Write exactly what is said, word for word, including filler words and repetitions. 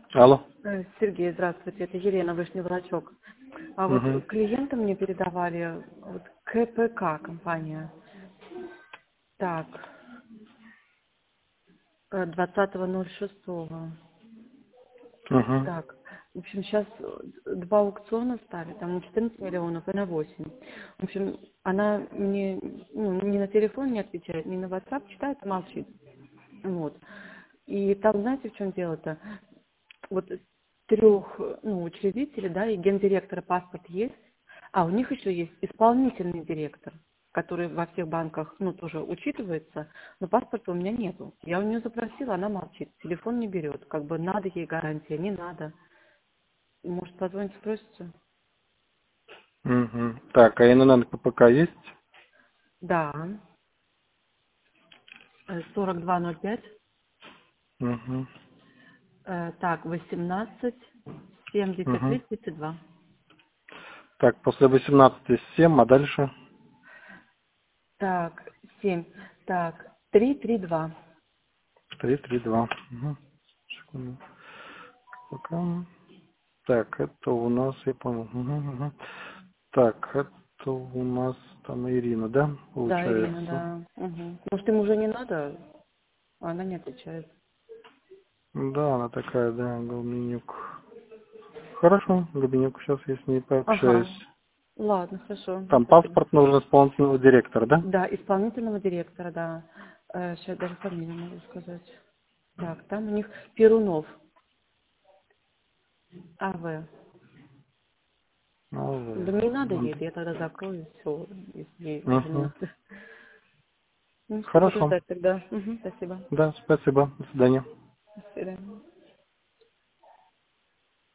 Алло. Э, Сергей, здравствуйте, это Елена, Вышний Волочок. А вот Угу. клиенты мне передавали вот, КПК компания. Так, э, двадцатого ноль шестого. Угу. Так, в общем, сейчас два аукциона стали, там на четырнадцать миллионов и на восемь. В общем, она мне ну, ни на телефон не отвечает, ни на WhatsApp читает, а молчит. Вот. И там, знаете, в чем дело-то? Вот трех ну, учредителей, да, и гендиректора паспорт есть, а у них еще есть исполнительный директор, который во всех банках, ну, тоже учитывается, но паспорта у меня нету. Я у нее запросила, она молчит, телефон не берет, как бы надо ей гарантия, не надо. Может, позвонить, спросите? Угу. Так, а ИНН КПК есть? Да, э, сорок два ноль пять, Угу. э, так, восемнадцать семьдесят три Угу. тридцать два. Так, после восемнадцати семь, а дальше? Так, семь, так, три три два. три три два. Угу. Секунду. Пока. Так, это у нас, я понял. Угу, угу. Так, это у нас там Ирина, да, Да, Ирина, получается? да. Угу. Может, им уже не надо? А она не отвечает. Да, она такая, да, Галменюк. Хорошо, Галменюк, сейчас я с ней Ага. пообщаюсь. Ладно, хорошо. Там Спасибо. паспорт нужен исполнительного директора, да? Да, исполнительного директора, да. Э, сейчас даже фамилию могу сказать. Так, там у них Перунов. АВ. Ну, Да не надо вы- ей, я тогда закрою все, если ей уже не Мгм. надо. Ну, все, буду Хорошо. ждать тогда. Угу, спасибо. Да, спасибо. До свидания. До свидания.